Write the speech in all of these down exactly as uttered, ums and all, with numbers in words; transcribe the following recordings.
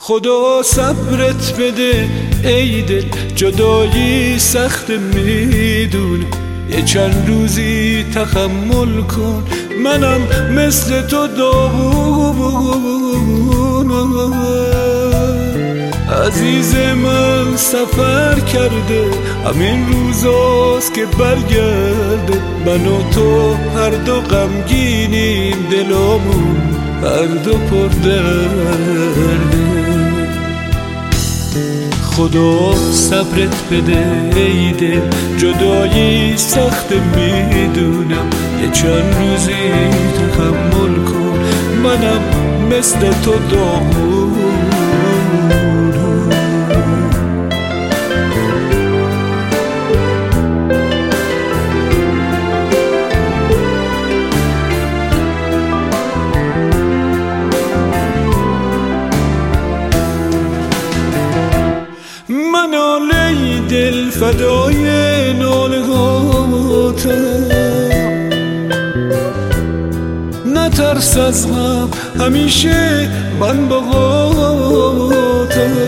خدا صبرت بده ای دل، جدایی سخت میدونم، یه چند روزی تحمل کن، منم مثل تو داغونم. عزیز من سفر کرده، همین روزاست که برگرده، من و تو هر دو غمگینیم، دلامون هر دو پر درده. خدا صبرت بده ای دل، جدایی سخت میدونم، یه چند روزی تحمل کن، منم مثل تو داغونم. من ناله دل فدای ناله هاتم، نترس از غم همیشه من باهاتم.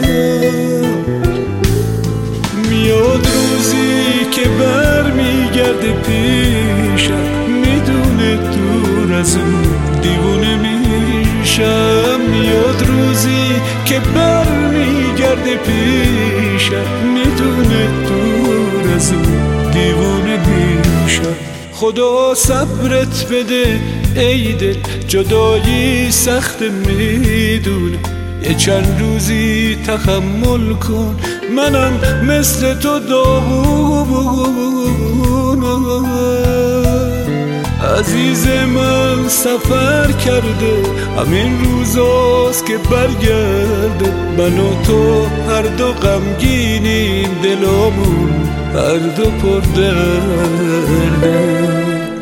میاد روزی که بر میگرده پیشم، میدونه دور از اون دیوونه میشم. میاد روزی که بر میگرده پیشم، میدونه دور از اون دیوونه میشم. خدا صبرت بده ای دل، جدایی سخت میدونم، یه چند روزی تحمل کن، منم مثل تو داغونم. عزیز من سفر کرده، همین روزاست که برگرده، من و تو هر دو غمگینیم، دلامون هر دو پر درده.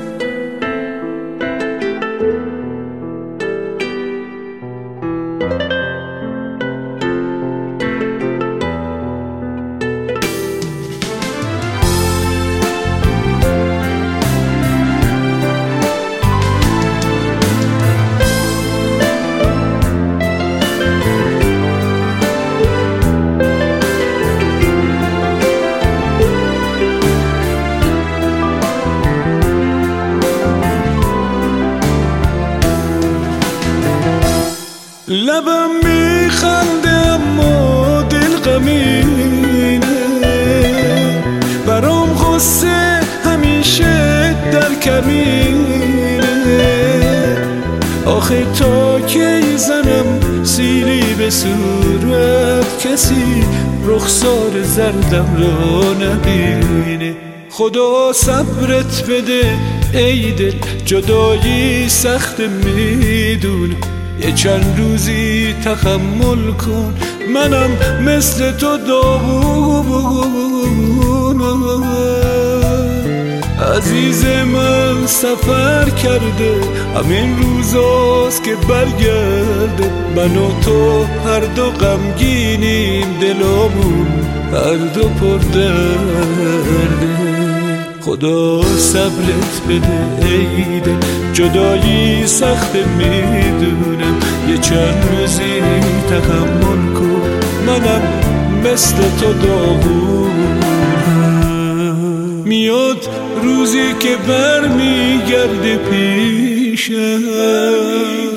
لبم میخنده اما دل غمینه، برام غصه همیشه در کمینه. آخه تا کی زنم سیلی به صورت، کسی رخسار زردم را نبینه. خدا صبرت بده ای دل، جدایی سخت میدونم، یه چند روزی تحمل کن، منم مثل تو داغونم. عزیز من سفر کرده، همین روزاست که برگرده، من و تو هر دو غمگینیم، دلامون هر دو پر درده. خدا صبرت بده ای دل، جدایی سخت میدونم، یه چند روزی تحمل کن، منم مثل تو داغونم. میاد روزی که بر میگرده پیشم،